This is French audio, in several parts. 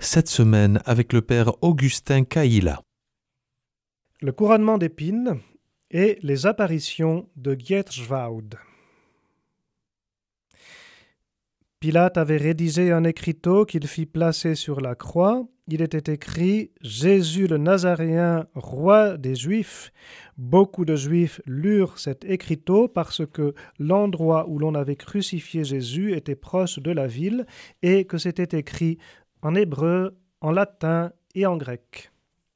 cette semaine avec le père Augustin Caïla. Le couronnement d'épines et les apparitions de Gjetschwaud. Pilate avait rédigé un écriteau qu'il fit placer sur la croix. Il était écrit « Jésus le Nazaréen, roi des Juifs ». Beaucoup de Juifs lurent cet écriteau parce que l'endroit où l'on avait crucifié Jésus était proche de la ville et que c'était écrit en hébreu, en latin et en grec.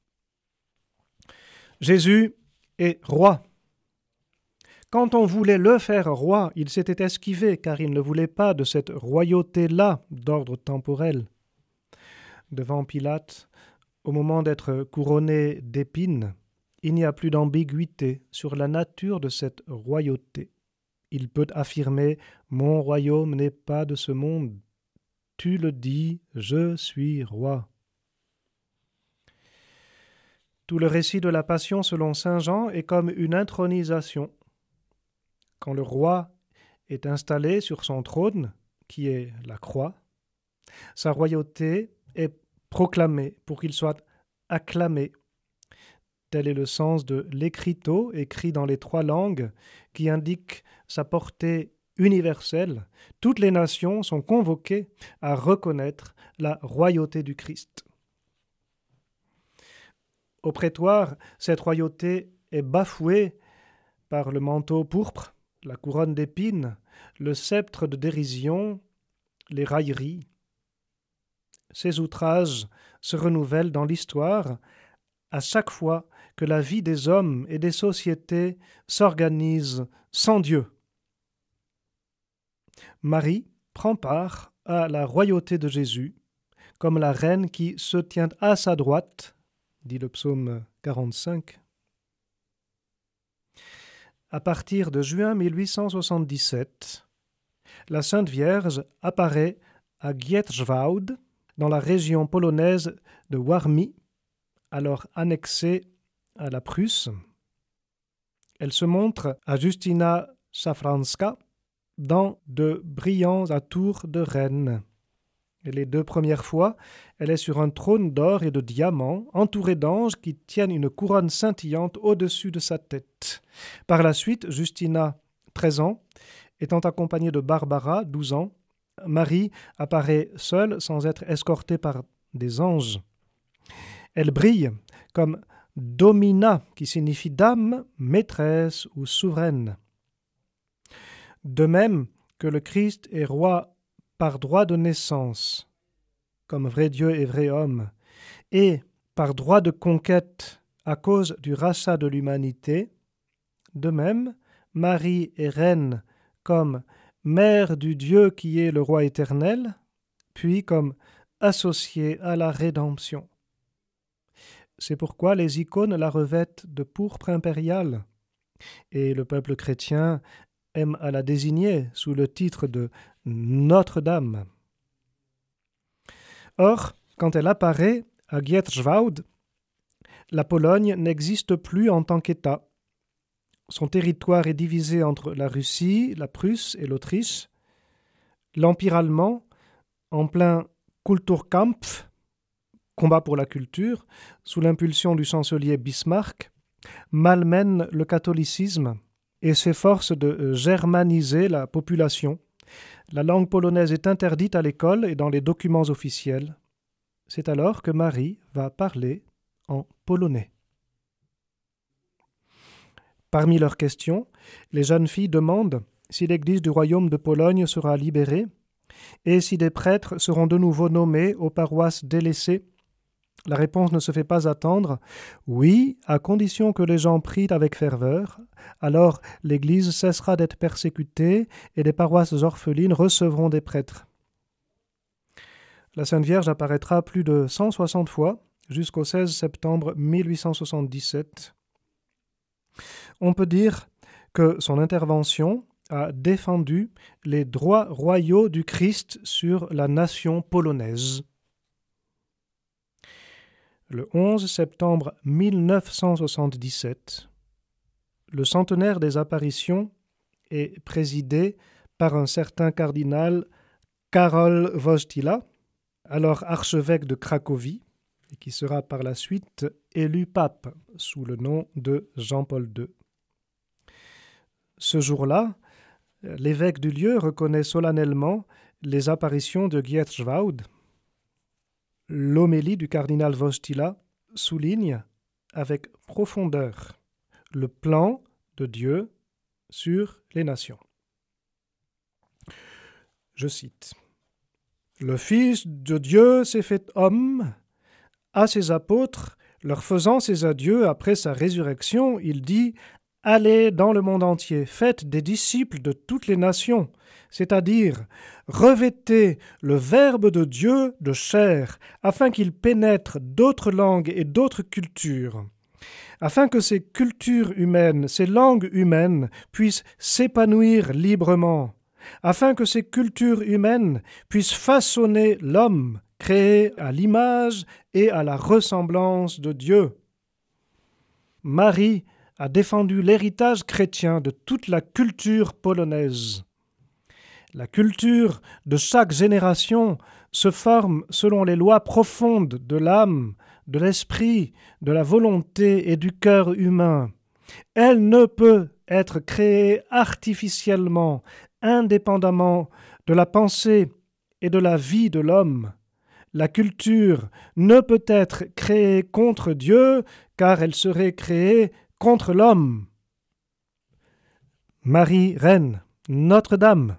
Jésus est roi. Quand on voulait le faire roi, il s'était esquivé car il ne voulait pas de cette royauté-là d'ordre temporel. Devant Pilate, au moment d'être couronné d'épines, il n'y a plus d'ambiguïté sur la nature de cette royauté. Il peut affirmer « Mon royaume n'est pas de ce monde. Tu le dis, je suis roi ». Tout le récit de la Passion selon saint Jean est comme une intronisation. Quand le roi est installé sur son trône, qui est la croix, sa royauté est proclamée pour qu'il soit acclamé. Tel est le sens de l'écriteau écrit dans les 3 langues qui indique sa portée universelle. Toutes les nations sont convoquées à reconnaître la royauté du Christ. Au prétoire, cette royauté est bafouée par le manteau pourpre, la couronne d'épines, le sceptre de dérision, les railleries. Ces outrages se renouvellent dans l'histoire à chaque fois que la vie des hommes et des sociétés s'organise sans Dieu. Marie prend part à la royauté de Jésus comme la reine qui se tient à sa droite, dit le psaume 45. À partir de juin 1877, la Sainte Vierge apparaît à Gjetschwaud, dans la région polonaise de Warmie, alors annexée à la Prusse. Elle se montre à Justyna Szafranska dans de brillants atours de reine. Et les 2 premières fois, elle est sur un trône d'or et de diamants, entourée d'anges qui tiennent une couronne scintillante au-dessus de sa tête. Par la suite, Justyna, 13 ans, étant accompagnée de Barbara, 12 ans, Marie apparaît seule sans être escortée par des anges. Elle brille comme Domina, qui signifie dame, maîtresse ou souveraine. De même que le Christ est roi par droit de naissance, comme vrai Dieu et vrai homme, et par droit de conquête à cause du rachat de l'humanité, de même, Marie est reine comme mère du Dieu qui est le roi éternel, puis comme associée à la rédemption. C'est pourquoi les icônes la revêtent de pourpre impérial, et le peuple chrétien aime à la désigner sous le titre de Notre-Dame. Or, quand elle apparaît à Gjetschwaud, la Pologne n'existe plus en tant qu'État. Son territoire est divisé entre la Russie, la Prusse et l'Autriche. L'Empire allemand, en plein Kulturkampf, combat pour la culture, sous l'impulsion du chancelier Bismarck, malmène le catholicisme et s'efforce de germaniser la population. La langue polonaise est interdite à l'école et dans les documents officiels. C'est alors que Marie va parler en polonais. Parmi leurs questions, les jeunes filles demandent si l'Église du royaume de Pologne sera libérée et si des prêtres seront de nouveau nommés aux paroisses délaissées. La réponse ne se fait pas attendre. Oui, à condition que les gens prient avec ferveur, alors l'Église cessera d'être persécutée et les paroisses orphelines recevront des prêtres. La Sainte Vierge apparaîtra plus de 160 fois jusqu'au 16 septembre 1877. On peut dire que son intervention a défendu les droits royaux du Christ sur la nation polonaise. Le 11 septembre 1977, le centenaire des apparitions est présidé par un certain cardinal Karol Wojtyła, alors archevêque de Cracovie, et qui sera par la suite élu pape sous le nom de Jean-Paul II. Ce jour-là, l'évêque du lieu reconnaît solennellement les apparitions de Giertschwaud. L'homélie du cardinal Wojtyła souligne avec profondeur le plan de Dieu sur les nations. Je cite: « Le Fils de Dieu s'est fait homme. À ses apôtres, leur faisant ses adieux après sa résurrection, il dit « Allez dans le monde entier, faites des disciples de toutes les nations, c'est-à-dire revêtez le Verbe de Dieu de chair, afin qu'il pénètre d'autres langues et d'autres cultures, afin que ces cultures humaines, ces langues humaines puissent s'épanouir librement, afin que ces cultures humaines puissent façonner l'homme créé à l'image et à la ressemblance de Dieu. » Marie a défendu l'héritage chrétien de toute la culture polonaise. La culture de chaque génération se forme selon les lois profondes de l'âme, de l'esprit, de la volonté et du cœur humain. Elle ne peut être créée artificiellement, indépendamment de la pensée et de la vie de l'homme. La culture ne peut être créée contre Dieu, car elle serait créée contre l'homme. Marie, Reine, Notre-Dame,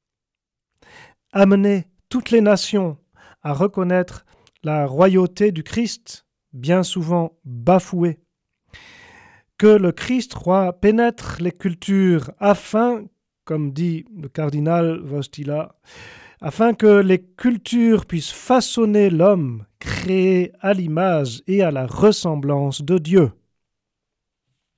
amenez toutes les nations à reconnaître la royauté du Christ, bien souvent bafouée. Que le Christ roi pénètre les cultures afin, comme dit le cardinal Wojtyła, afin que les cultures puissent façonner l'homme créé à l'image et à la ressemblance de Dieu.